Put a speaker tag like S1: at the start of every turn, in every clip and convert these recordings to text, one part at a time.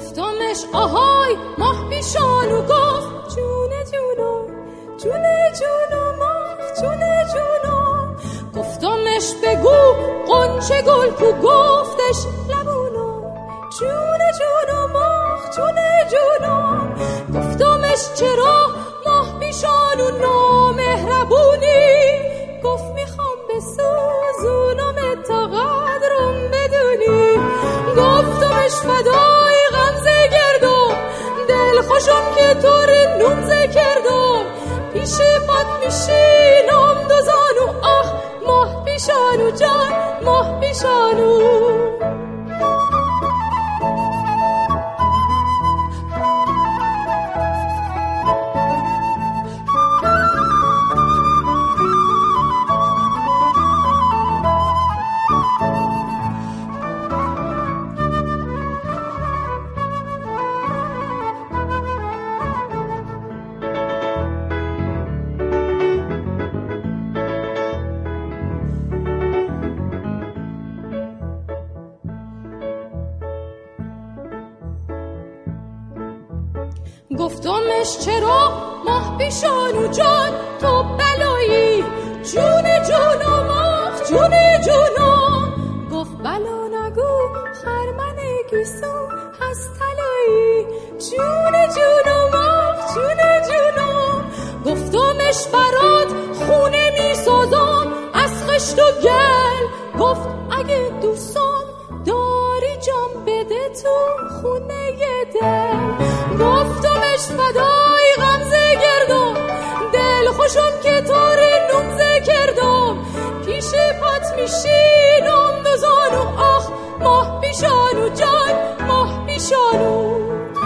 S1: گفتمش آهای ماه پیشانو گفت جونه جونو جونه جونو ماه جونه جونو. گفتمش بگو قنچه گل کو گفتش لبونو جونه جونو ماه جونه جونو. گفتمش چرا ماه پیشانو نامهربونی گفت میخوام بسوزونم تا قدرم بدونی. گفتمش فدای غمزه گردم دل خوشم که طور نومزه کردم پیش پات میشینم دو زانو آخ ماه پیشانو جان ماه پیشانو. گفتمش چرا ماه پیشانو جان تو بلایی جون جونو ماه جون جونو. گفت بلا نگو خرمن گیسو هست طلایی جون جونو ماه جون جونو. گفتمش برات خونه میسازم از خشت و گل گفت اگه دوستم داری جام بده تو خونه دل. گفتمش فدای غمزه گردم دل خوشم که طور نومزه کردم پیش پات میشینم دو زانو آخ ماه پیشانو جان ماه پیشانو.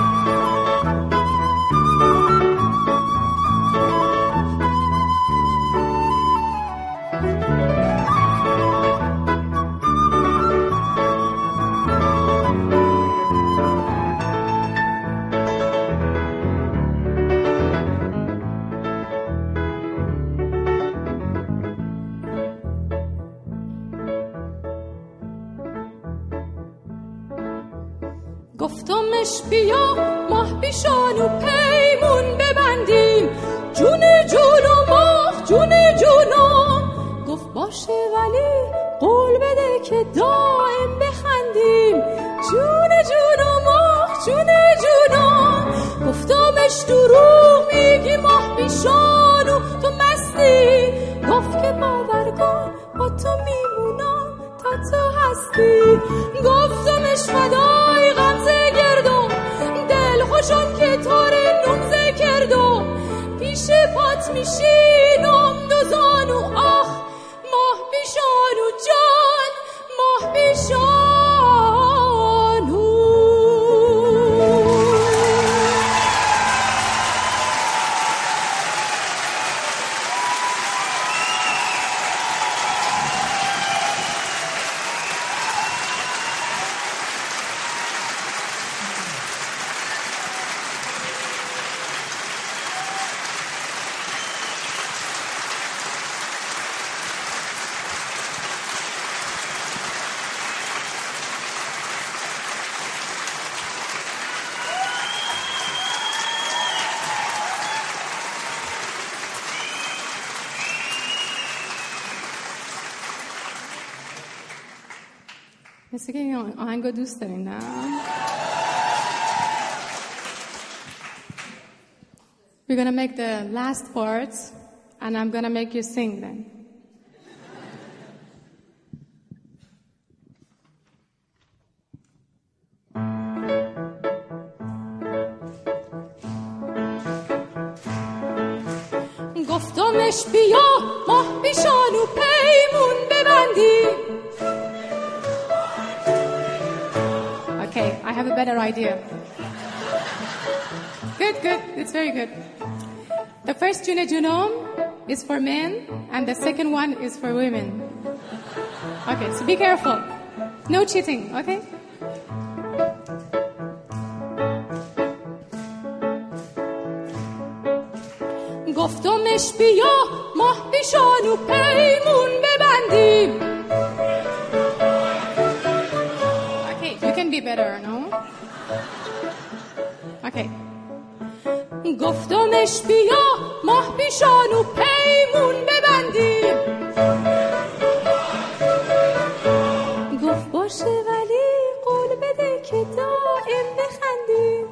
S1: گفتمش بیا ماه پیشانو پیمون ببندیم جون جونو ماه جون جونو. گفت باشه ولی قول بده که دائم بخندیم جون جونو ماه جون جونو. گفتمش دروغ میگی ماه پیشانو تو مستی گفت که باور کن با تو میمونم تا تو هستی. گفتمش فدای غمزه گردم دل خوشم که طور نومزه کردم پیش پات میشینم دو زانو آخ ماه پیشانو جان ماه پیشانو. مثل که این آهنگو دوست دارین نه؟ We're gonna make the last part and I'm gonna make you sing then. گفتمش بیا ماه پیشانو پیمون ببندیم. Okay, I have a better idea. Good, it's very good. The first June Junome is for men and the second one is for women. Okay, so be careful. No cheating, okay? گفتمش بیا ماه پیشانو پیمون ببندیم. Okay, you can be better, no? Okay. گفتمش بیا ماه پیشانو پیمون ببندیم. گفت باشه ولی قول بده که دائم بخندیم.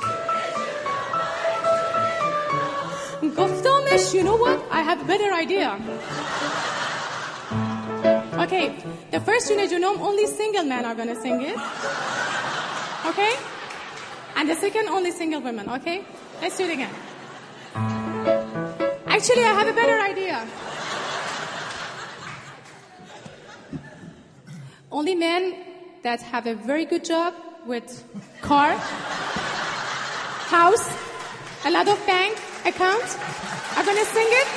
S1: گفتمش you know what? I have a better idea. Okay, the first June Junome, only single men are gonna sing it. Okay? And the second, only single women, okay? Let's do it again. Actually, I have a better idea. Only men that have a very good job with car, house, a lot of bank accounts are going to sing it.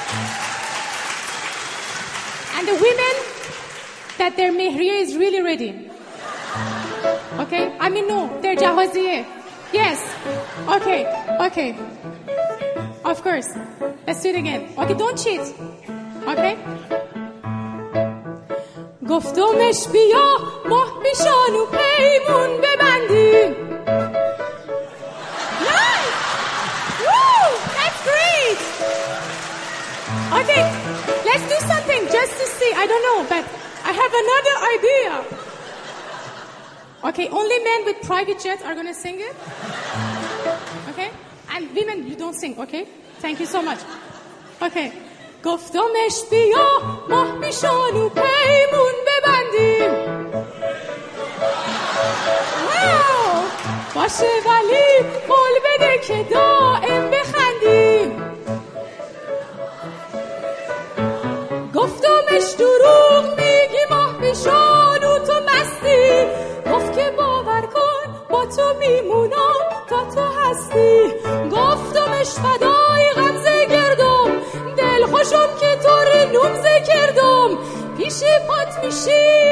S1: And the women that their mehriya is really ready. Okay? I mean, no, they're jahaziye. Yes. Okay. Okay. Of course. Let's do it again. Okay, don't cheat. Okay? گفتمش بیا ماه پیشانو پیمون ببندیم. Nice! Woo! That's great! Okay, let's do something just to see. I don't know, but I have another idea. Okay, only men with private jets are going to sing it. Okay? And women, you don't sing, okay? Thank you so much. Okay. گفتمش بیا ماه پیشانو پیمون ببندیم. واو! باشه ولی قول بده که دائم بخندیم. گفتمش دروغ میگی ماه پیشانو تو مستی. گفت که باور کن با تو میمونم تا تو هستی. گفتمش فدای غمزه گردم دل خوشم که تو رو نومزه کردم. پیش پات میشی